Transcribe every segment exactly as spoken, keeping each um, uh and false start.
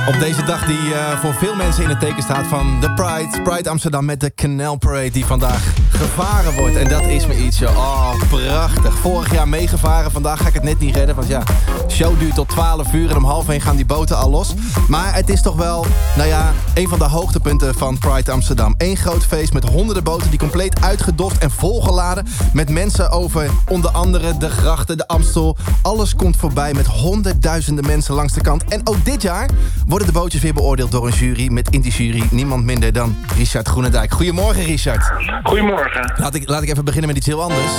Op deze dag die uh, voor veel mensen in het teken staat van de Pride. Pride Amsterdam met de Canal Parade die vandaag gevaren wordt. En dat is me iets, joh. Oh, prachtig. Vorig jaar meegevaren. Vandaag ga ik het net niet redden. Want ja, de show duurt tot twaalf uur en om half één gaan die boten al los. Maar het is toch wel, nou ja, een van de hoogtepunten van Pride Amsterdam. Eén groot feest met honderden boten die compleet uitgedoft en volgeladen. Met mensen over onder andere de grachten, de Amstel. Alles komt voorbij met honderdduizenden mensen langs de kant. En ook dit jaar worden de bootjes weer beoordeeld door een jury. Met in die jury niemand minder dan Richard Groenendijk. Goedemorgen, Richard. Goedemorgen. Laat ik, laat ik even beginnen met iets heel anders.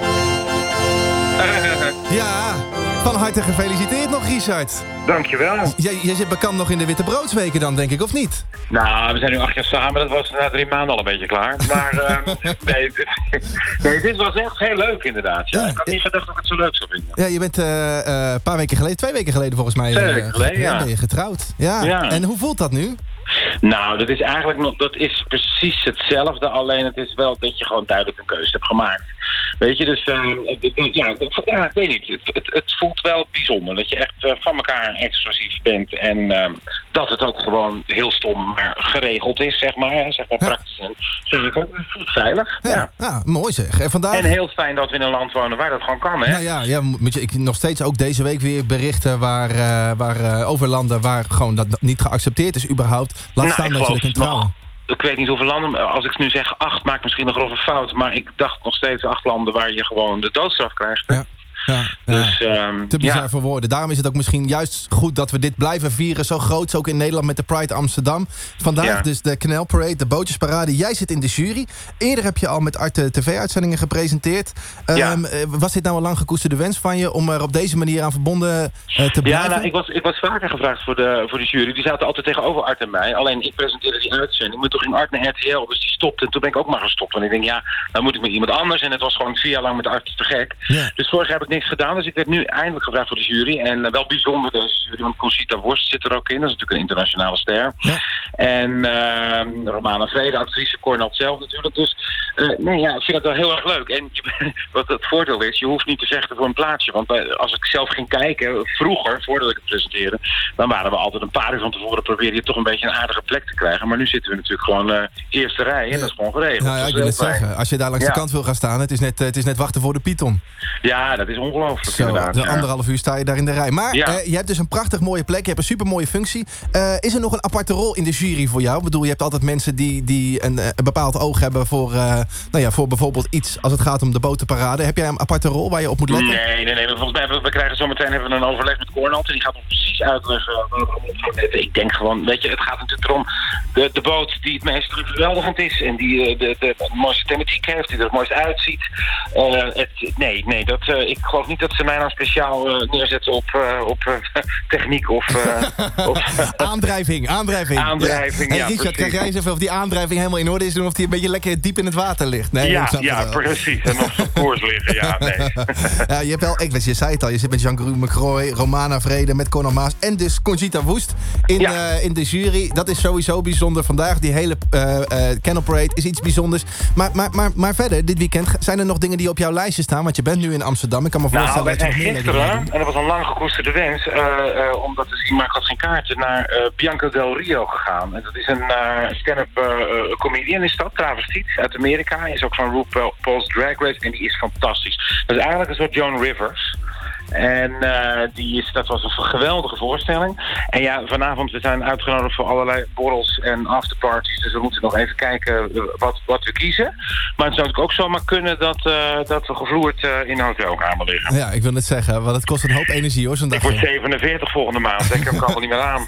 Ja, van harte gefeliciteerd nog, Richard. Dankjewel. Jij, jij zit bekend nog in de Wittebroodsweken dan, denk ik, of niet? Nou, we zijn nu acht jaar samen. Dat was na drie maanden al een beetje klaar. Maar uh, nee, dit, nee, dit was echt heel leuk inderdaad. Ja, Ja, ik had niet gedacht dat ik het zo leuk zou vinden. Ja, je bent uh, uh, een paar weken geleden, twee weken geleden volgens mij... Twee weken geleden, uh, ja. ben je getrouwd. Ja. Ja. En hoe voelt dat nu? Nou, dat is eigenlijk nog, dat is precies hetzelfde. Alleen het is wel dat je gewoon duidelijk een keuze hebt gemaakt. Weet je, dus uh, ja, ja, ik weet niet. Het, het, het voelt wel bijzonder dat je echt uh, van elkaar exclusief bent. En uh, dat het ook gewoon heel stom maar geregeld is, zeg maar. Hè, zeg maar Ja. praktisch. En zeg ik ook, het voelt veilig. Ja, Ja. ja, mooi zeg. En vandaag... En heel fijn dat we in een land wonen waar dat gewoon kan, hè? Nou ja, ja moet je, ik nog steeds ook deze week weer berichten waar, uh, waar, uh, over landen waar gewoon dat niet geaccepteerd is überhaupt. Laat Nou, staan ik dat je er geloof kunt trouwen. nog- Ik weet niet hoeveel landen, als ik nu zeg acht, maak ik misschien een grove fout. Maar ik dacht nog steeds acht landen waar je gewoon de doodstraf krijgt. Hè? Ja. Ja, Dus, ja. um, Te bizar ja. voor woorden. Daarom is het ook misschien juist goed dat we dit blijven vieren. Zo groot, ook in Nederland met de Pride Amsterdam. Vandaag Ja. dus de Canal Parade, de bootjesparade. Jij zit in de jury. Eerder heb je al met Art de tv-uitzendingen gepresenteerd. Ja. Um, was dit nou een lang gekoesterde wens van je om er op deze manier aan verbonden uh, te blijven? Ja, nou, ik, was, ik was vaker gevraagd voor de, voor de jury. Die zaten altijd tegenover Art en mij. Alleen ik presenteerde die uitzending. Maar toen ging Art naar R T L, dus die stopte. En toen ben ik ook maar gestopt. Want ik denk, ja, dan moet ik met iemand anders. En het was gewoon vier jaar lang met Art te gek. Ja. Dus vorig jaar heb ik niks gedaan. Dus ik werd nu eindelijk gevraagd voor de jury. En uh, wel bijzonder deze jury, want Conchita Wurst zit er ook in. Dat is natuurlijk een internationale ster. Ja. En uh, Romana Vrede, actrice, Cornel zelf natuurlijk. Dus uh, nee, ja, ik vind het wel heel erg leuk. En je, wat het voordeel is, je hoeft niet te vechten voor een plaatsje. Want uh, als ik zelf ging kijken, vroeger, voordat ik het presenteerde, dan waren we altijd een paar uur van tevoren probeerde je toch een beetje een aardige plek te krijgen. Maar nu zitten we natuurlijk gewoon uh, eerste rij en dat is gewoon geregeld. Nou ja, Dat ik is wil het heel fijn. zeggen. Als je daar langs Ja. de kant wil gaan staan, het is net, uh, het is net wachten voor de Python. Ja, dat is ongelooflijk Zo, inderdaad. de ja. anderhalf uur sta je daar in de rij. Maar Ja. uh, je hebt dus een prachtig mooie plek, je hebt een super mooie functie. Uh, is er nog een aparte rol in de jury voor jou? Ik bedoel, je hebt altijd mensen die, die een, een bepaald oog hebben voor, uh, nou ja, voor bijvoorbeeld iets als het gaat om de botenparade. Heb jij een aparte rol waar je op moet letten? Nee, nee, nee. Volgens mij hebben we, we krijgen zometeen hebben we een overleg met Cornald. En die gaat ons precies uitleggen wat we allemaal gaan letten. Ik denk gewoon, weet je, het gaat natuurlijk erom. De, de boot die het meest geweldigend is. En die uh, de, de, de mooiste thematiek heeft. Die er het mooist uitziet. Uh, het, nee, nee. Dat, uh, ik geloof niet dat ze mij nou speciaal uh, neerzetten op, uh, op uh, techniek of... Uh, of aandrijving, aandrijving. Aandrijving, Hey, ja, Richard, precies. kijk jij eens even of die aandrijving helemaal in orde is en of die een beetje lekker diep in het water ligt. Nee, ik ja, snap het ja, wel. precies. En op zijn koers liggen, ja, nee. Ja, je hebt wel, ik weet, je zei het al, je zit met Jean-Claude McCroy, Romana Vrede, met Conor Maas en dus Conchita Wurst in, Ja. uh, in de jury. Dat is sowieso bijzonder. Vandaag die hele uh, uh, Canal Parade is iets bijzonders. Maar, maar, maar, maar verder, dit weekend, zijn er nog dingen die op jouw lijstje staan? Want je bent nu in Amsterdam. Ik kan me Nou, voorstellen wij dat je zijn nog meer dingen gisteren, gaat en dat was een lang gekoesterde wens, uh, uh, om dat te zien, maar ik had geen kaarten, naar uh, Bianca Del Rio gegaan. En dat is een uh, stand-up uh, uh, comedian, is dat, travestiet, uit Amerika. Is ook van RuPaul's Drag Race en die is fantastisch. Dat is eigenlijk een soort Joan Rivers. En uh, die is, dat was een geweldige voorstelling. En ja, vanavond we zijn uitgenodigd voor allerlei borrels en afterparties. Dus we moeten nog even kijken uh, wat, wat we kiezen. Maar het zou natuurlijk ook zomaar kunnen dat, uh, dat we gevloerd uh, in een hotelkamer liggen. doen. Ja, ik wil het zeggen, want het kost een hoop energie hoor, zo'n Ik word dagje. zevenenveertig volgende maand. Ik kan al niet meer aan.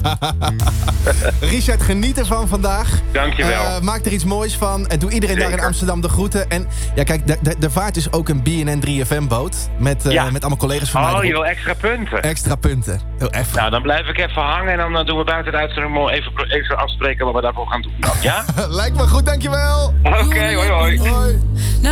Richard, geniet ervan vandaag. Dankjewel. Uh, maak er iets moois van. En doe iedereen daar in Zeker. Amsterdam de groeten. En ja, kijk, de, de, de vaart is ook een B N N drie F M-boot. Met, uh, Ja. met allemaal collega's van mij. Oh, je erop. wil extra punten? Extra punten. Heel even. Nou, dan blijf ik even hangen en dan uh, doen we buiten de uitzending mooi even, even afspreken wat we daarvoor gaan doen dan, ja? Lijkt me goed, dankjewel. Oké, hoi hoi. Hoi.